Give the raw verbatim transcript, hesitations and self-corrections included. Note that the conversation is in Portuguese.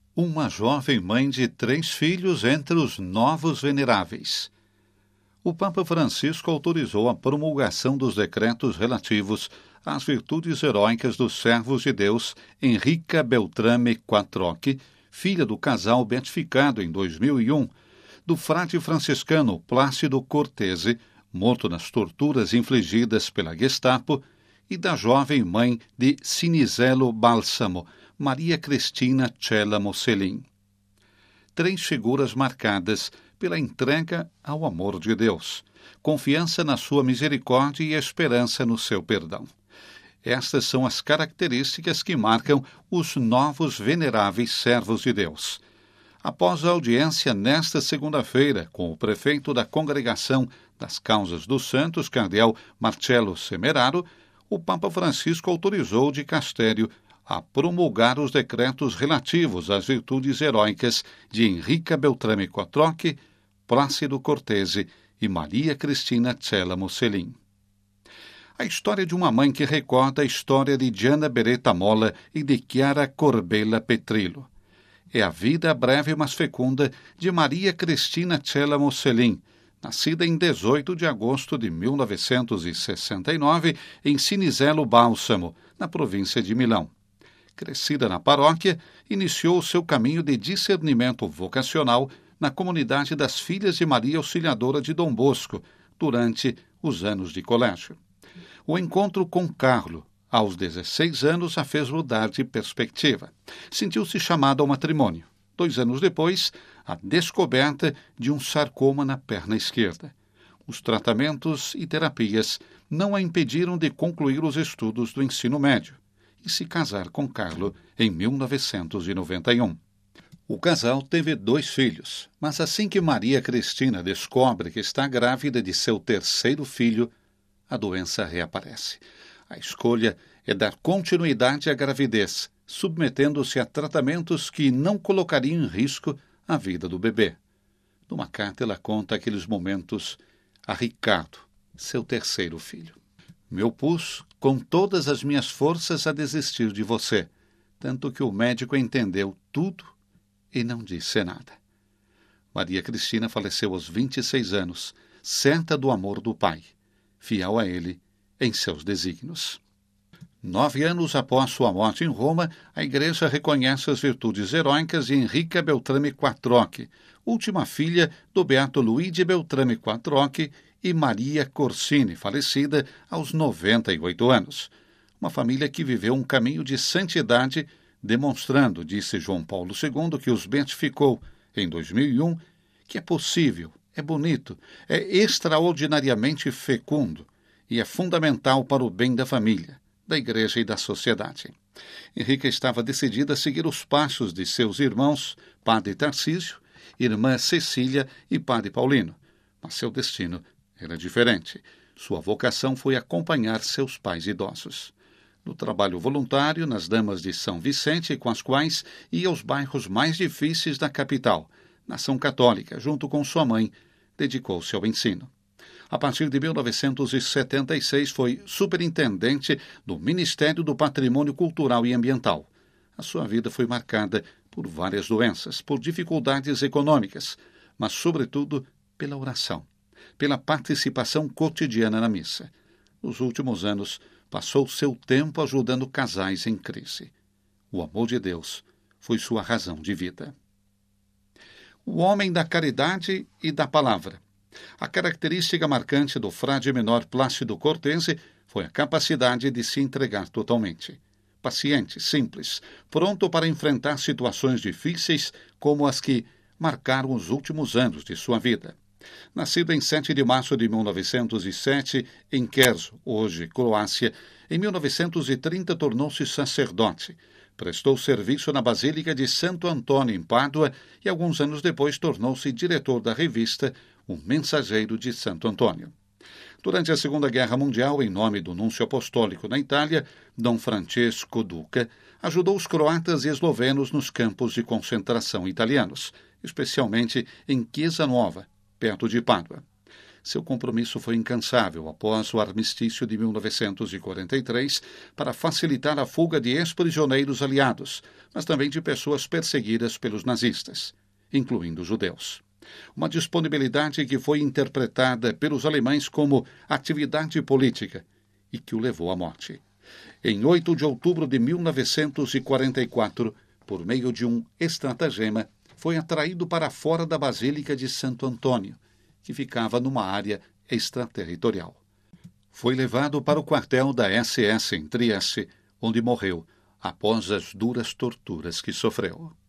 Uma jovem mãe de três filhos entre os novos veneráveis. O Papa Francisco autorizou a promulgação dos decretos relativos às virtudes heróicas dos servos de Deus Enrica Beltrame Quattrochi, filha do casal beatificado em dois mil e um, do frade franciscano Plácido Cortese, morto nas torturas infligidas pela Gestapo, e da jovem mãe de Cinisello Balsamo, Maria Cristina Cella Mocelin. Três figuras marcadas pela entrega ao amor de Deus, confiança na sua misericórdia e esperança no seu perdão. Estas são as características que marcam os novos veneráveis servos de Deus. Após a audiência nesta segunda-feira com o prefeito da Congregação das Causas dos Santos, cardeal Marcello Semeraro, o Papa Francisco autorizou de Castério a promulgar os decretos relativos às virtudes heróicas de Enrica Beltrame Quattrochi, Plácido Cortese e Maria Cristina Cella Mocelin. A história de uma mãe que recorda a história de Gianna Beretta Molla e de Chiara Corbella Petrillo. É a vida breve mas fecunda de Maria Cristina Cella Mocelin, nascida em dezoito de agosto de mil novecentos e sessenta e nove em Cinisello Balsamo, na província de Milão. Crescida na paróquia, iniciou seu caminho de discernimento vocacional na comunidade das Filhas de Maria Auxiliadora de Dom Bosco, durante os anos de colégio. O encontro com Carlo, aos dezesseis anos, a fez mudar de perspectiva. Sentiu-se chamada ao matrimônio. Dois anos depois, a descoberta de um sarcoma na perna esquerda. Os tratamentos e terapias não a impediram de concluir os estudos do ensino médio e se casar com Carlo em mil novecentos e noventa e um. O casal teve dois filhos, mas assim que Maria Cristina descobre que está grávida de seu terceiro filho, a doença reaparece. A escolha é dar continuidade à gravidez, submetendo-se a tratamentos que não colocariam em risco a vida do bebê. Numa carta, ela conta aqueles momentos a Ricardo, seu terceiro filho. Meu pus com todas as minhas forças a desistir de você, tanto que o médico entendeu tudo e não disse nada. Maria Cristina faleceu aos vinte e seis anos, certa do amor do pai, fiel a ele em seus desígnios. Nove anos após sua morte em Roma, a Igreja reconhece as virtudes heróicas de Enrica Beltrame Quattrochi, última filha do beato Luigi Beltrame Quattrochi e Maria Corsini, falecida aos noventa e oito anos. Uma família que viveu um caminho de santidade, demonstrando, disse João Paulo segundo, que os beatificou em dois mil e um, que é possível, é bonito, é extraordinariamente fecundo e é fundamental para o bem da família, da Igreja e da sociedade. Henrica estava decidida a seguir os passos de seus irmãos, Padre Tarcísio, irmã Cecília e Padre Paulino, mas seu destino era diferente. Sua vocação foi acompanhar seus pais idosos. No trabalho voluntário nas Damas de São Vicente, com as quais ia aos bairros mais difíceis da capital, nação católica, junto com sua mãe, dedicou-se ao ensino. A partir de mil novecentos e setenta e seis, foi superintendente do Ministério do Patrimônio Cultural e Ambiental. A sua vida foi marcada por várias doenças, por dificuldades econômicas, mas, sobretudo, pela oração, pela participação cotidiana na missa. Nos últimos anos, passou seu tempo ajudando casais em crise. O amor de Deus foi sua razão de vida. O homem da caridade e da palavra. A característica marcante do frade menor Plácido Cortese foi a capacidade de se entregar totalmente. Paciente, simples, pronto para enfrentar situações difíceis como as que marcaram os últimos anos de sua vida. Nascido em sete de março de mil novecentos e sete, em Querzo, hoje Croácia, em mil novecentos e trinta tornou-se sacerdote. Prestou serviço na Basílica de Santo Antônio, em Pádua, e alguns anos depois tornou-se diretor da revista O Mensageiro de Santo Antônio. Durante a Segunda Guerra Mundial, em nome do Núncio Apostólico na Itália, Dom Francesco Duca, ajudou os croatas e eslovenos nos campos de concentração italianos, especialmente em Chiesa Nova, perto de Pádua. Seu compromisso foi incansável após o armistício de mil novecentos e quarenta e três para facilitar a fuga de ex-prisioneiros aliados, mas também de pessoas perseguidas pelos nazistas, incluindo judeus. Uma disponibilidade que foi interpretada pelos alemães como atividade política e que o levou à morte. Em oito de outubro de mil novecentos e quarenta e quatro, por meio de um estratagema, foi atraído para fora da Basílica de Santo Antônio, que ficava numa área extraterritorial. Foi levado para o quartel da S S em Trieste, onde morreu após as duras torturas que sofreu.